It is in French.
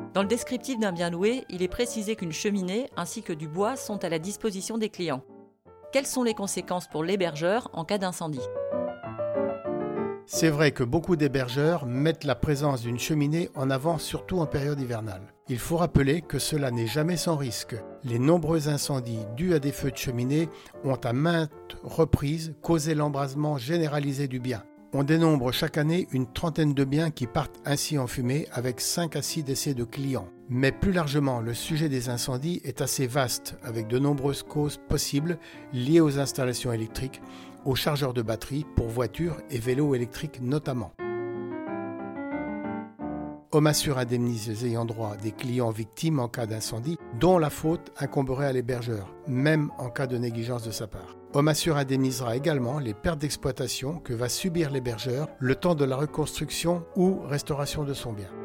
Dans le descriptif d'un bien loué, il est précisé qu'une cheminée ainsi que du bois sont à la disposition des clients. Quelles sont les conséquences pour l'hébergeur en cas d'incendie ? C'est vrai que beaucoup d'hébergeurs mettent la présence d'une cheminée en avant, surtout en période hivernale. Il faut rappeler que cela n'est jamais sans risque. Les nombreux incendies dus à des feux de cheminée ont à maintes reprises causé l'embrasement généralisé du bien. On dénombre chaque année une trentaine de biens qui partent ainsi en fumée avec 5 à 6 décès de clients. Mais plus largement, le sujet des incendies est assez vaste avec de nombreuses causes possibles liées aux installations électriques, aux chargeurs de batterie pour voitures et vélos électriques notamment. Homassure indemnise les ayants droit des clients victimes en cas d'incendie dont la faute incomberait à l'hébergeur, même en cas de négligence de sa part. Homassure indemnisera également les pertes d'exploitation que va subir l'hébergeur le temps de la reconstruction ou restauration de son bien.